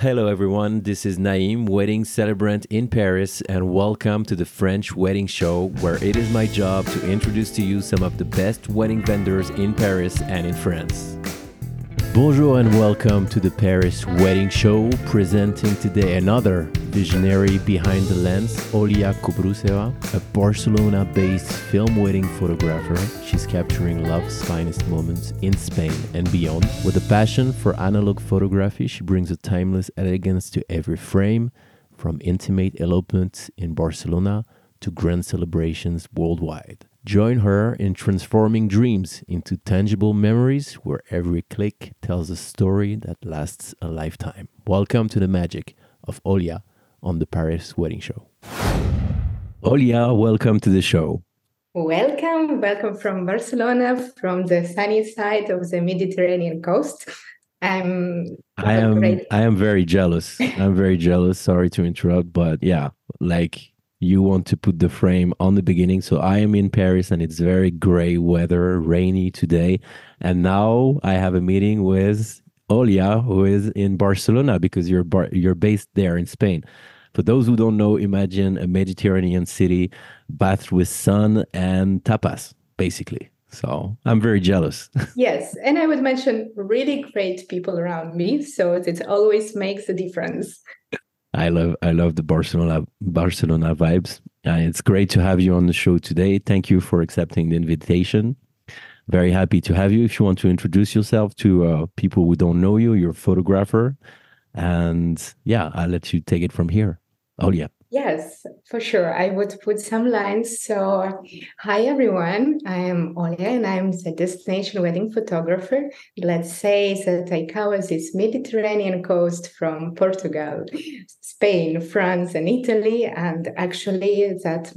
Hello, everyone. This is Naim, wedding celebrant in Paris, and welcome to the French Wedding Show, where it is my job to introduce to you some of the best wedding vendors in Paris and in France. Bonjour and welcome to the Paris Wedding Show, presenting today another visionary behind the lens, Olia Cobruceva, a Barcelona-based film wedding photographer. She's capturing love's finest moments in Spain and beyond. With a passion for analog photography, she brings a timeless elegance to every frame, from intimate elopements in Barcelona to grand celebrations worldwide. Join her in transforming dreams into tangible memories where every click tells a story that lasts a lifetime. Welcome to the magic of Olia on the Paris Wedding Show. Olia, welcome to the show. Welcome from Barcelona, from the sunny side of the Mediterranean coast. I am very jealous. I'm very jealous. Sorry to interrupt, but yeah, you want to put the frame on the beginning. So I am in Paris and it's very gray weather, rainy today. And now I have a meeting with Olia, who is in Barcelona because you're based there in Spain. For those who don't know, imagine a Mediterranean city bathed with sun and tapas, basically. So I'm very jealous. Yes, and I would mention really great people around me. So it always makes a difference. I love the Barcelona vibes. It's great to have you on the show today. Thank you for accepting the invitation. Very happy to have you. If you want to introduce yourself to people who don't know you, you're a photographer. And yeah, I'll let you take it from here. Oh, yeah. Yes, for sure. I would put some lines. So, hi everyone. I am Olia and I'm the destination wedding photographer. Let's say that I cover this Mediterranean coast from Portugal, Spain, France, and Italy. And actually, that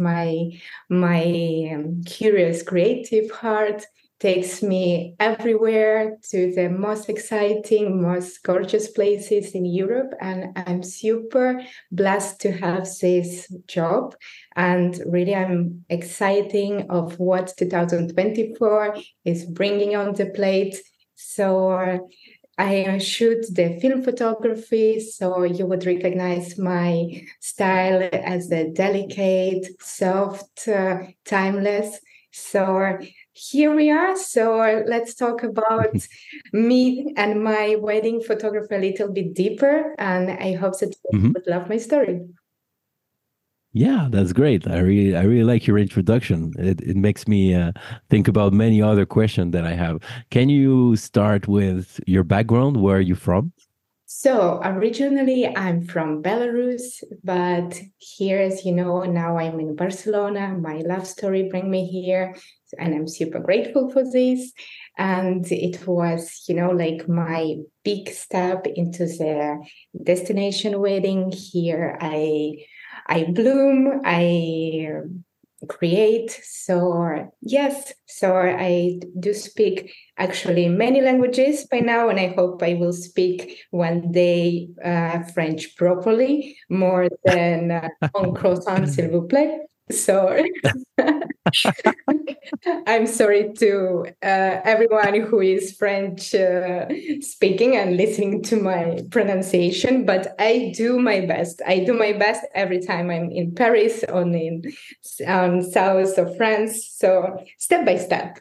my curious creative heart takes me everywhere to the most exciting, most gorgeous places in Europe. And I'm super blessed to have this job. And really, I'm excited of what 2024 is bringing on the plate. So I shoot the film photography, so you would recognize my style as the delicate, soft, timeless. So here we are. So let's talk about me and my wedding photography a little bit deeper. And I hope that you would love my story. Yeah, that's great. I really like your introduction. It makes me think about many other questions that I have. Can you start with your background? Where are you from? So originally I'm from Belarus, but here, as you know, now I'm in Barcelona. My love story bring me here, and I'm super grateful for this. And it was, like my big step into the destination wedding. Here I bloom, I create. So yes, so I do speak actually many languages by now, and I hope I will speak one day French properly, more than un croissant, s'il vous plaît. So I'm sorry to everyone who is French speaking and listening to my pronunciation, but I do my best. I do my best every time I'm in Paris or in south of France. So step by step.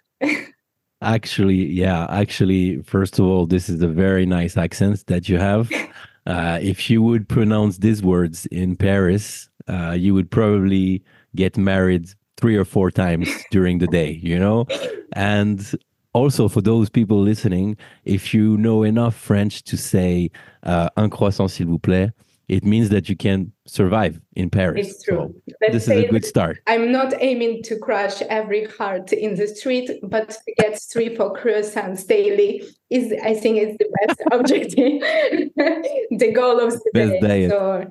Actually, first of all, this is a very nice accent that you have. If you would pronounce these words in Paris, you would probably get married 3 or 4 times during the day, And also for those people listening, if you know enough French to say un croissant s'il vous plaît, it means that you can survive in Paris. It's true. So this is a good start. I'm not aiming to crush every heart in the street, but to get 3-4 croissants daily I think, is the best objective, the goal of the Best day. diet. So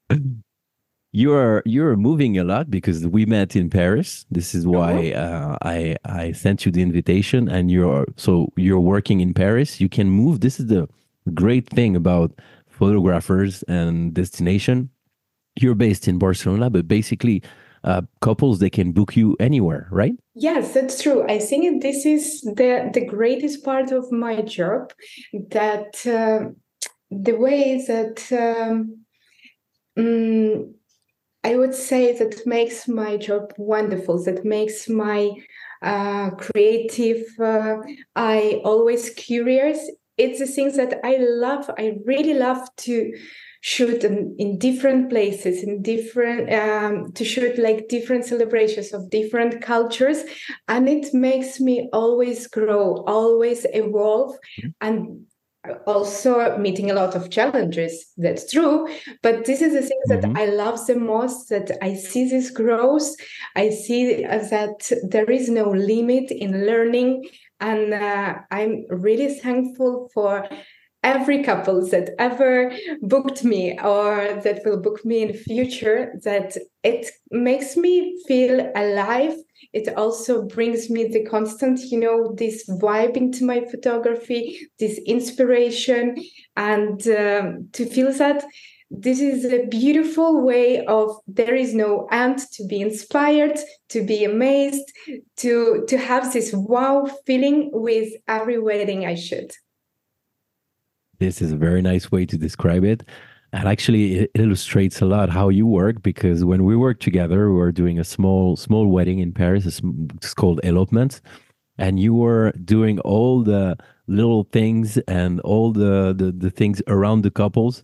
you're moving a lot because we met in Paris. This is why I sent you the invitation, and you're working in Paris. You can move. This is the great thing about photographers and destination. You're based in Barcelona, but basically, couples they can book you anywhere, right? Yes, that's true. I think this is the greatest part of my job, that the way that I would say that makes my job wonderful, that makes my creative I always curious. It's the things that I love. I really love to shoot in different places, in different to shoot like different celebrations of different cultures, and it makes me always grow, always evolve, and also meeting a lot of challenges. That's true, but this is the thing that Mm-hmm. I love the most. That I see this growth. I see that there is no limit in learning, and I'm really thankful for every couple that ever booked me or that will book me in the future, that it makes me feel alive. It also brings me the constant, this vibe into my photography, this inspiration, and to feel that this is a beautiful way of there is no end, to be inspired, to be amazed, to have this wow feeling with every wedding I shoot. This is a very nice way to describe it. And actually, it illustrates a lot how you work because when we worked together, we were doing a small wedding in Paris. It's called elopement, and you were doing all the little things and all the things around the couples.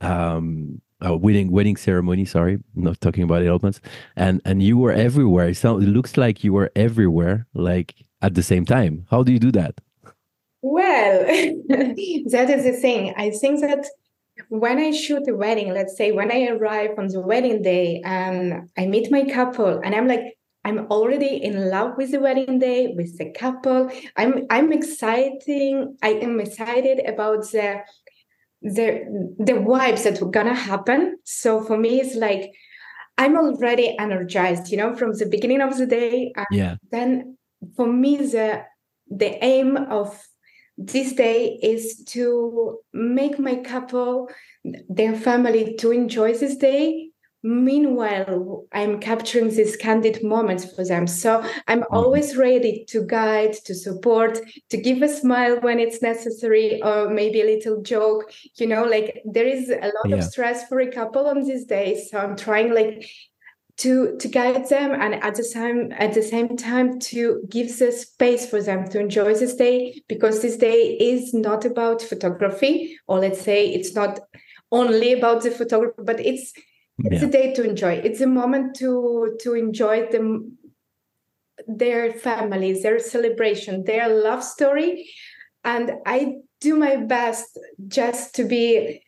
Wedding ceremony. Sorry, I'm not talking about elopements. And you were everywhere. It looks like you were everywhere, like at the same time. How do you do that? Well, that is the thing. I think that when I shoot a wedding, let's say when I arrive on the wedding day and I meet my couple and I'm like, I'm already in love with the wedding day, with the couple. I'm exciting. I am excited about the vibes that are gonna happen. So for me, it's like I'm already energized, from the beginning of the day. And Yeah. then for me, the aim of this day is to make my couple, their family, to enjoy this day. Meanwhile, I'm capturing these candid moments for them. So I'm Mhm. always ready to guide, to support, to give a smile when it's necessary, or maybe a little joke. Like there is a lot of Yeah. stress for a couple on these days. So I'm trying like to guide them, and at the same time to give the space for them to enjoy this day, because this day is not about photography, or let's say it's not only about the photography, but it's a Yeah. day to enjoy. It's a moment to enjoy them, their families, their celebration, their love story. And I do my best just to be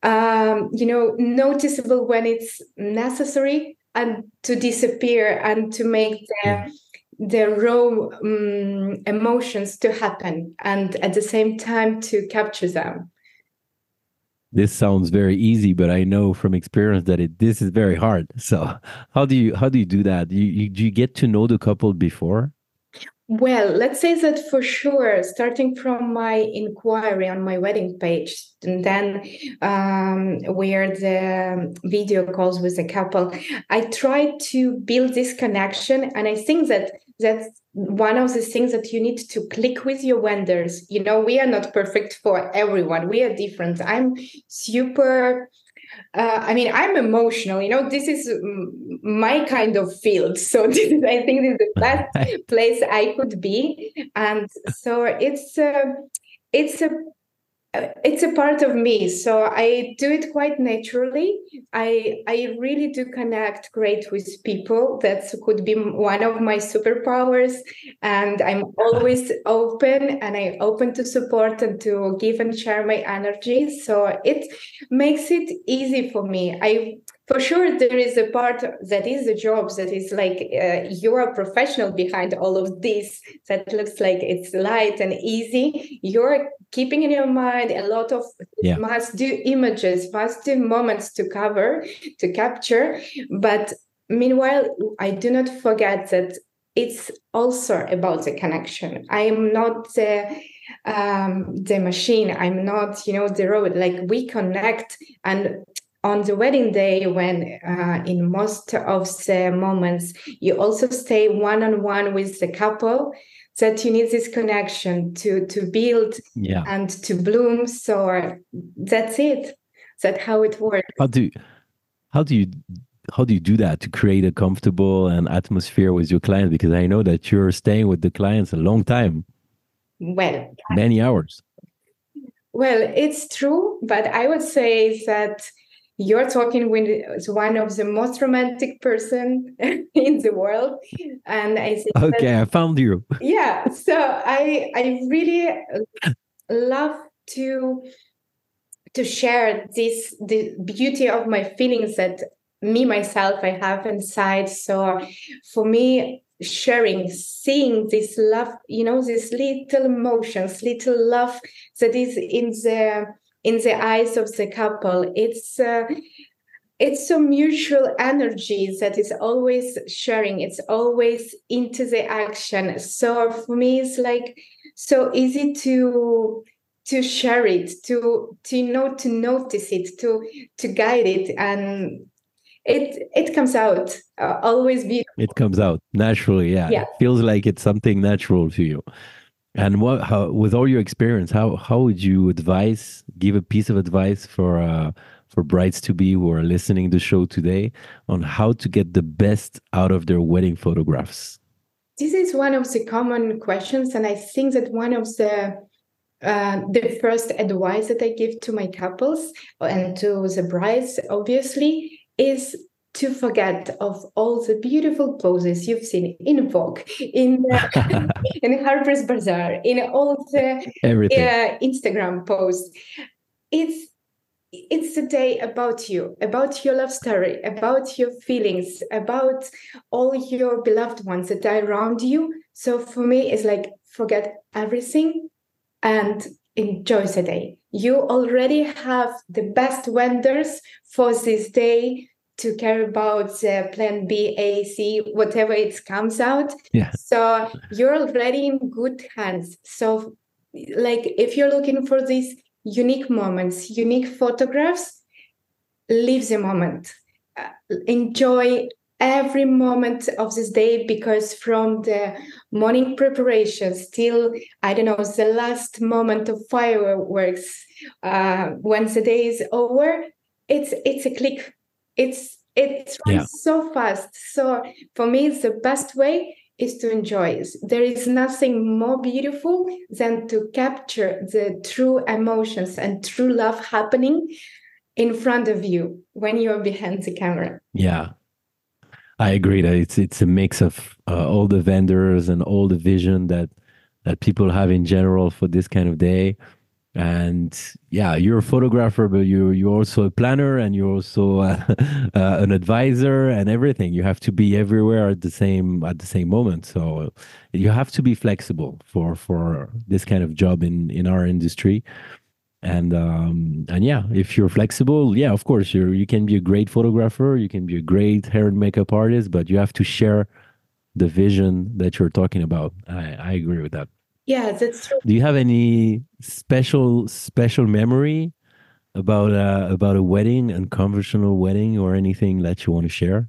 noticeable when it's necessary, and to disappear and to make Yeah. the raw emotions to happen, and at the same time to capture them. This sounds very easy, but I know from experience that this is very hard. So how do you do that? Do you get to know the couple before? Well, let's say that for sure, starting from my inquiry on my wedding page, and then where the video calls with the couple, I try to build this connection. And I think that that's one of the things that you need to click with your vendors. We are not perfect for everyone, we are different. I'm super I'm emotional. This is my kind of field. So I think this is the best place I could be. And so it's a it's a part of me, so I do it quite naturally. I really do connect great with people. That could be one of my superpowers, and I'm always open, and I open to support and to give and share my energy. So it makes it easy for me. I For sure, there is a part that is the job that is like you're a professional behind all of this. That looks like it's light and easy. You're keeping in your mind a lot of Yeah. must do images, must do moments to cover, to capture. But meanwhile, I do not forget that it's also about the connection. I am not the machine. I'm not, the robot. Like we connect, and on the wedding day, when in most of the moments you also stay one on one with the couple, that you need this connection to build and to bloom. So that's it. That's how it works. How do you do that to create a comfortable and atmosphere with your clients? Because I know that you're staying with the clients a long time. Well, many hours. Well, it's true, but I would say that you're talking with one of the most romantic person in the world, and I think I found you. Yeah, so I really love to share the beauty of my feelings that myself I have inside. So for me, sharing, seeing this love, these little emotions, little love that is in the eyes of the couple, it's a mutual energy that is always sharing. It's always into the action. So for me, it's like so easy to share it, to notice it, to guide it, and it comes out always beautiful. It comes out naturally. Yeah. It feels like it's something natural to you. And with all your experience, how would you give a piece of advice for brides to be who are listening to the show today on how to get the best out of their wedding photographs? This is one of the common questions, and I think that one of the first advice that I give to my couples and to the brides, obviously, is to forget of all the beautiful poses you've seen in Vogue, in Harper's Bazaar, in all the Instagram posts. It's a day about you, about your love story, about your feelings, about all your beloved ones that are around you. So for me, it's like forget everything and enjoy the day. You already have the best vendors for this day to care about the plan B, A, C, whatever it comes out. Yeah. So you're already in good hands. So like if you're looking for these unique moments, unique photographs, live the moment. Enjoy every moment of this day, because from the morning preparations till the last moment of fireworks, when the day is over, it's a click. It's runs so fast. So for me, the best way is to enjoy. There is nothing more beautiful than to capture the true emotions and true love happening in front of you when you're behind the camera. Yeah. I agree that it's a mix of all the vendors and all the vision that people have in general for this kind of day. And you're a photographer, but you're also a planner, and you're also an advisor and everything. You have to be everywhere at the same moment. So you have to be flexible for this kind of job in our industry. And if you're flexible, of course, you can be a great photographer, you can be a great hair and makeup artist, but you have to share the vision that you're talking about. I agree with that. Yeah, that's true. Do you have any special memory about a wedding, unconventional wedding, or anything that you want to share?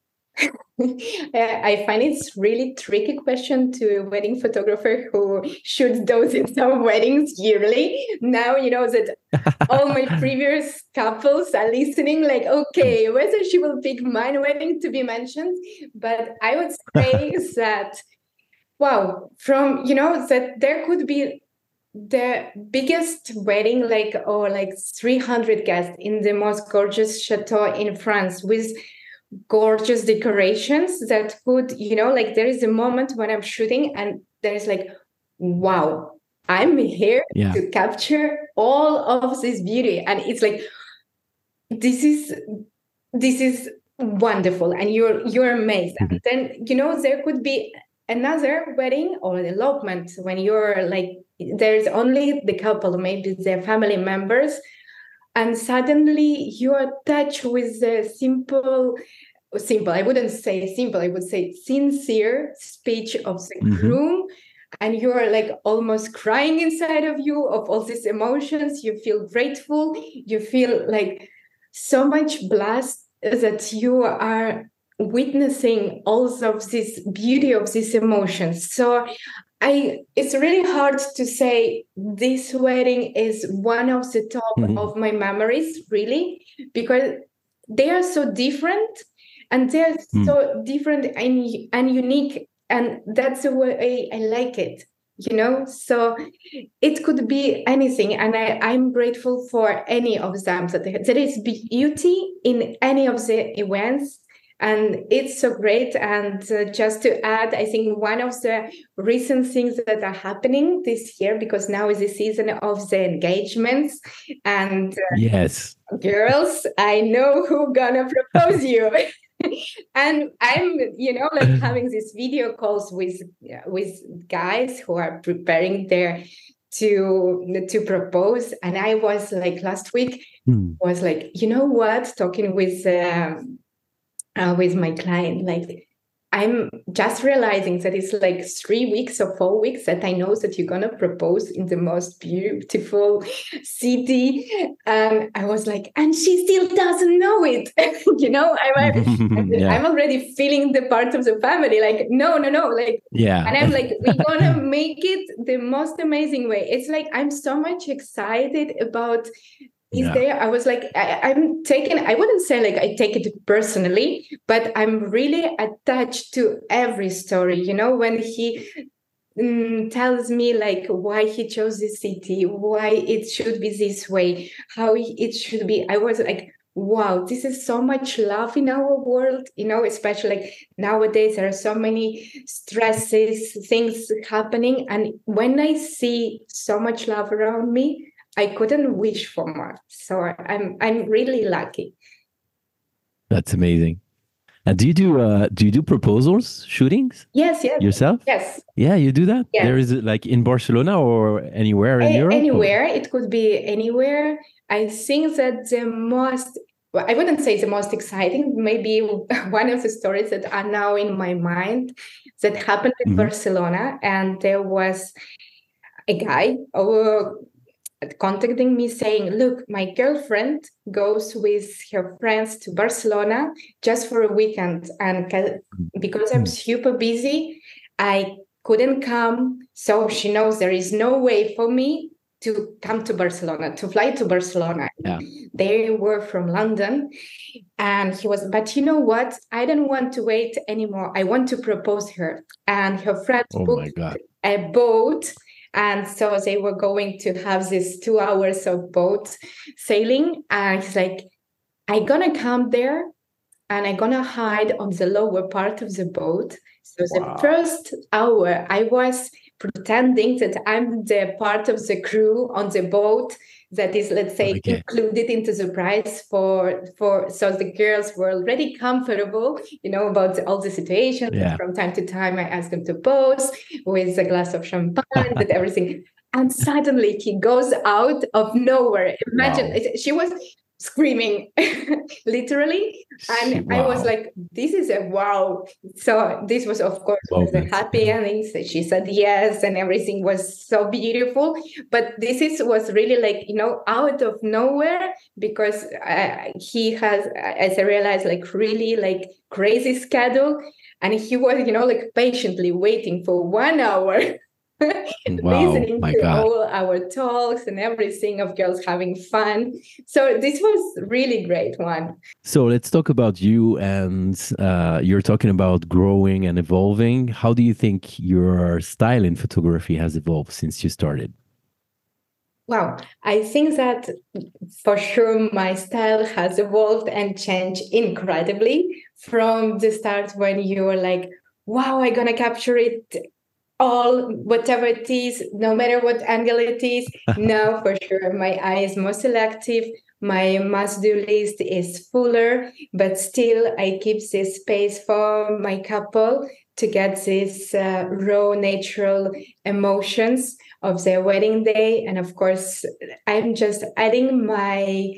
I find it's really tricky question to a wedding photographer who shoots those in some weddings yearly. Now that all my previous couples are listening, like, okay, whether she will pick my wedding to be mentioned. But I would say that, wow, from that there could be the biggest wedding, like 300 guests in the most gorgeous chateau in France with gorgeous decorations that could, there is a moment when I'm shooting and there's like, wow, I'm here to capture all of this beauty. And it's like, this is wonderful. And you're amazed. Mm-hmm. And then, there could be another wedding or an elopement when you're like, there's only the couple, maybe their family members. And suddenly you are touched with the simple, I wouldn't say simple, I would say sincere speech of the groom. And you're like almost crying inside of you of all these emotions. You feel grateful. You feel like so much blessed that you are witnessing all of this beauty of these emotions. So it's really hard to say this wedding is one of the top of my memories, really, because they are so different, and they're so different and unique, and that's the way I like it. So it could be anything, and I'm grateful for any of them. So there is beauty in any of the events, and it's so great. And just to add, I think one of the recent things that are happening this year, because now is the season of the engagements, and Yes. girls, I know who gonna propose you. And I'm, like having these video calls with guys who are preparing to propose. And I was like last week was like, what, talking with my client, like, I'm just realizing that it's like 3 weeks or 4 weeks that I know that you're going to propose in the most beautiful city. And I was like, and she still doesn't know it. I'm already feeling the part of the family. Like, no. Like, yeah. And I'm like, we're going to make it the most amazing way. It's like, I'm so much excited about there. I was like, I wouldn't say like I take it personally, but I'm really attached to every story. When he tells me like why he chose this city, why it should be this way, how it should be, I was like, wow, this is so much love in our world, especially like nowadays there are so many stresses, things happening. And when I see so much love around me, I couldn't wish for more. So I'm really lucky. That's amazing. And do you do proposals, shootings? Yes. Yourself? Yes. Yeah, you do that? Yes. There is like in Barcelona or anywhere in Europe? Anywhere. It could be anywhere. I think that I wouldn't say the most exciting, maybe one of the stories that are now in my mind that happened in Barcelona. And there was a guy contacting me saying, look, my girlfriend goes with her friends to Barcelona just for a weekend. And because I'm super busy, I couldn't come. So she knows there is no way for me to come to Barcelona, to fly to Barcelona. Yeah. They were from London. And he was, but you know what? I don't want to wait anymore. I want to propose her. And her friends booked a boat. And so they were going to have this 2 hours of boat sailing. And he's like, I'm going to come there and I'm going to hide on the lower part of the boat. So the first hour, I was pretending that I'm the part of the crew on the boat that is, let's say, included into the price for so the girls were already comfortable, about all the situations. Yeah. From time to time, I asked them to pose with a glass of champagne, with everything. And suddenly he goes out of nowhere. Imagine, she was screaming, literally. And I was like, this is a wow. So this was, of course, a happy ending. So she said yes, and everything was so beautiful. But this was really like, out of nowhere, because he has, as I realized, like really like crazy schedule. And he was, like patiently waiting for 1 hour. Listening to all our talks and everything of girls having fun. So this was really great one. So let's talk about you, and you're talking about growing and evolving. How do you think your style in photography has evolved since you started? Wow, I think that for sure my style has evolved and changed incredibly from the start, when you were like, wow, I'm gonna capture it all, whatever it is, no matter what angle it is. Now, for sure, my eye is more selective. My must-do list is fuller, but still I keep this space for my couple to get these raw, natural emotions of their wedding day. And of course, I'm just adding my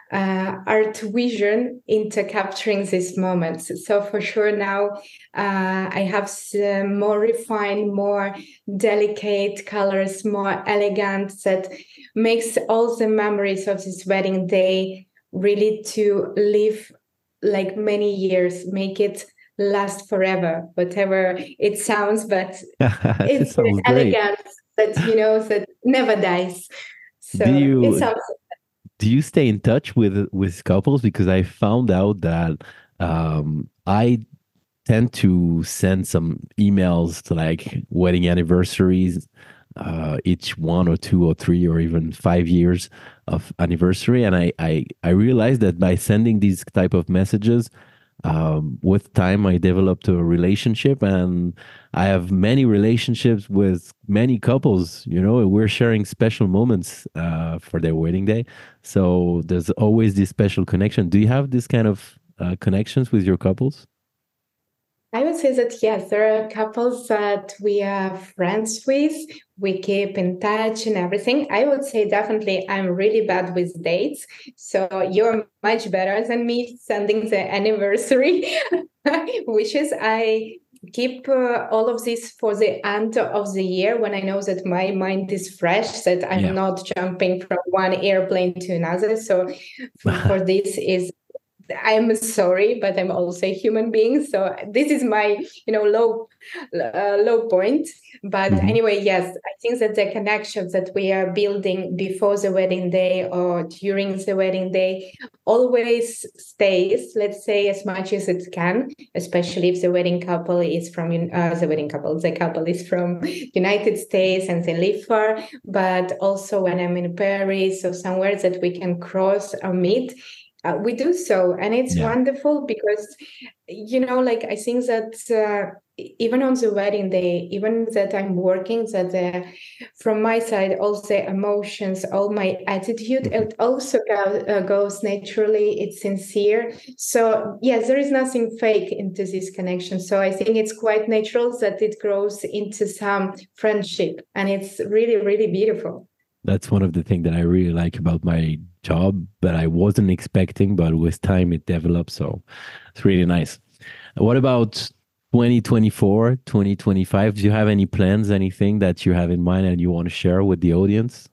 art vision into capturing these moments. So for sure now I have some more refined, more delicate colors, more elegant, that makes all the memories of this wedding day really to live like many years, make it last forever, whatever it sounds, but It it's an sounds great. elegance that, that never dies. Do So it you sounds. do you stay in touch with couples? Because I found out that I tend to send some emails to like wedding anniversaries, each 1 or 2 or 3 or even 5 years of anniversary, and I realized that by sending these type of messages, with time I developed a relationship, and I have many relationships with many couples. We're sharing special moments for their wedding day, so there's always this special connection. Do you have this kind of connections with your couples? I would say that yes, there are couples that we are friends with. We keep in touch and everything. I would say definitely I'm really bad with dates. So you're much better than me sending the anniversary wishes. I keep all of this for the end of the year when I know that my mind is fresh, that I'm Yeah. not jumping from one airplane to another. So for this is I'm sorry, but I'm also a human being. So this is my, low point. But Mhm. anyway, yes, I think that the connections that we are building before the wedding day or during the wedding day always stays, let's say, as much as it can, especially if the wedding couple is from the couple is from United States and they live far. But also when I'm in Paris or somewhere that we can cross or meet, we do so, and it's Yeah. wonderful because, like I think that even on the wedding day, even that I'm working, that from my side, all the emotions, all my attitude, Mhm. it also goes naturally. It's sincere. So yes, there is nothing fake into this connection. So I think it's quite natural that it grows into some friendship, and it's really, really beautiful. That's one of the things that I really like about my job, but I wasn't expecting, but with time it developed. So it's really nice. What about 2024, 2025? Do you have any plans, anything that you have in mind and you want to share with the audience?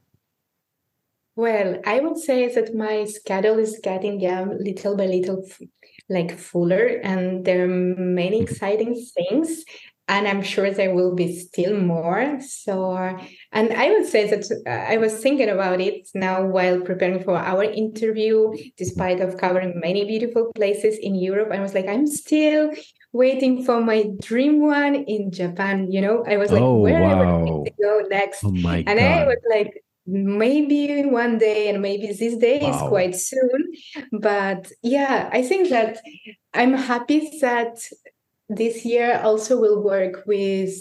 Well, I would say that my schedule is getting little by little like fuller, and there are many Mhm. exciting things, and I'm sure there will be still more. So, and I would say that I was thinking about it now while preparing for our interview, Mhm. despite of covering many beautiful places in Europe. I was like, I'm still waiting for my dream one in Japan. I was like, Oh, where I would like to wow. go next, Oh my and I was God. like, maybe one day, and maybe this day is Wow. quite soon. But yeah, I think that I'm happy that this year also will work with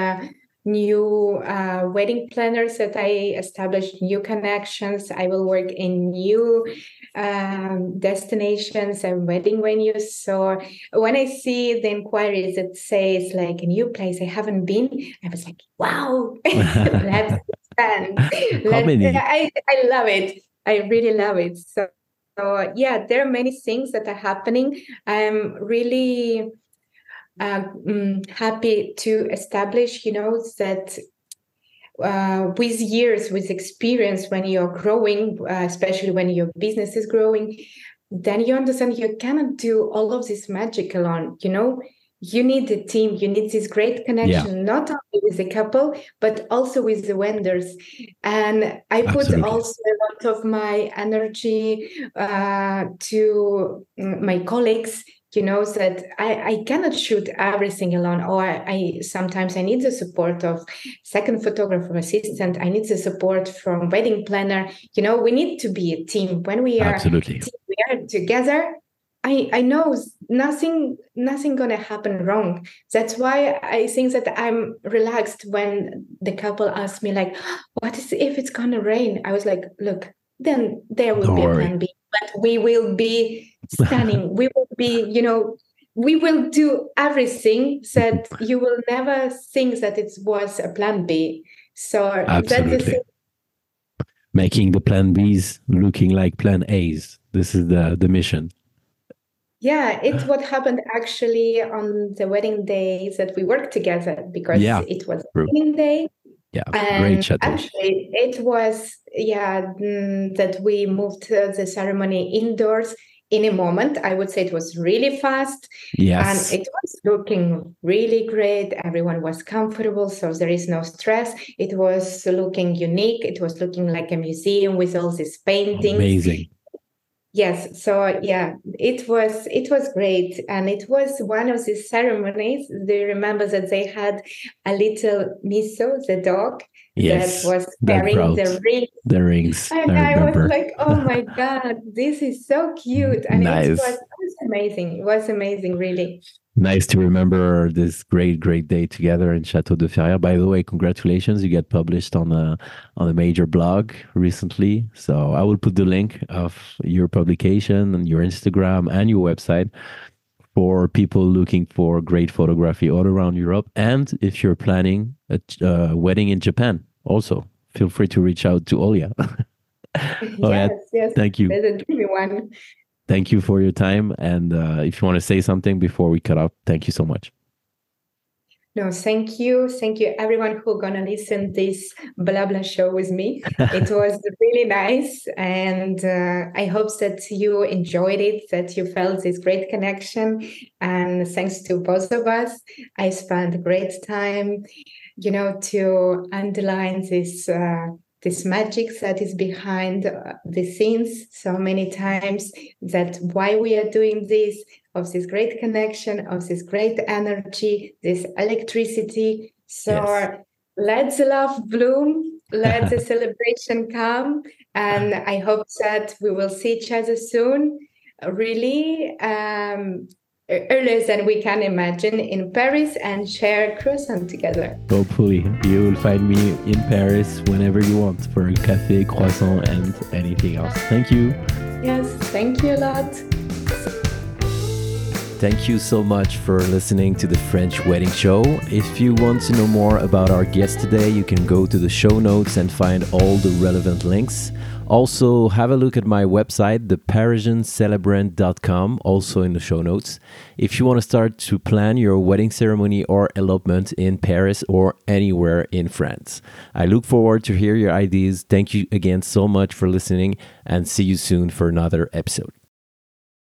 new wedding planners, that I established new connections. I will work in new destinations and wedding venues. So when I see the inquiries that says like a new place I haven't been, I was like, wow, let's expand. How many? I love it. I really love it. So yeah, there are many things that are happening. I'm really happy to establish, that with years, with experience, when you're growing, especially when your business is growing, then you understand you cannot do all of this magic alone. You need a team, you need this great Yeah, connection, not only with the couple, but also with the vendors. And I put absolutely. also a lot of my energy to my colleagues, that I cannot shoot everything alone, or I sometimes I need the support of second photographer assistant. I need the support from wedding planner. We need to be a team. When Absolutely. we are together, I know nothing gonna happen wrong. That's why I think that I'm relaxed when the couple asks me like, what is if it's gonna rain? I was like, look, then there will Don't be a worry. plan B, but we will be stunning. We will be, we will do everything that you will never think that it was a plan B. So that's the Absolutely. thing. Making the plan Bs looking like plan As. This is the mission. Yeah, it's what happened actually on the wedding days that we worked together, because Yeah, it was a true. wedding day. Yeah, great And chateau. actually, it was, yeah, that we moved the ceremony indoors in a moment. I would say it was really fast. And Yes. it was looking really great. Everyone was comfortable, so there is no stress. It was looking unique. It was looking like a museum with all these paintings. Amazing. Yes, so yeah, it was great, and it was one of the ceremonies. Do you remember that they had a little Miso, the dog, that Yes. was That carrying brought the ring? the rings. And I I was remember. like, oh my God, this is so cute. And Nice. it was amazing. It was amazing, really. Nice to remember this great, great day together in Chateau de Ferrières. By the way, congratulations. You get published on a major blog recently. So I will put the link of your publication and your Instagram and your website for people looking for great photography all around Europe. And if you're planning a wedding in Japan, also feel free to reach out to Olia. Oh yeah, Yes, yes, thank you. there's a dreamy one. Thank you for your time. And if you want to say something before we cut off, thank you so much. No, thank you. Thank you, everyone who gonna listen this blah blah show with me. It was really nice, and I hope that you enjoyed it, that you felt this great connection. And thanks to both of us, I spent a great time, to underline this magic that is behind the scenes so many times, that why we are doing this, of this great connection, of this great energy, this electricity. So Yes. let the love bloom, let the celebration come, and I hope that we will see each other soon, really earlier than we can imagine, in Paris, and share croissant together. Hopefully, you will find me in Paris whenever you want for a cafe, croissant, and anything else. Thank you. Yes, thank you a lot. Thank you so much for listening to the French Wedding Show. If you want to know more about our guest today, you can go to the show notes and find all the relevant links. Also, have a look at my website, theparisiancelebrant.com, also in the show notes. If you want to start to plan your wedding ceremony or elopement in Paris or anywhere in France. I look forward to hear your ideas. Thank you again so much for listening, and see you soon for another episode.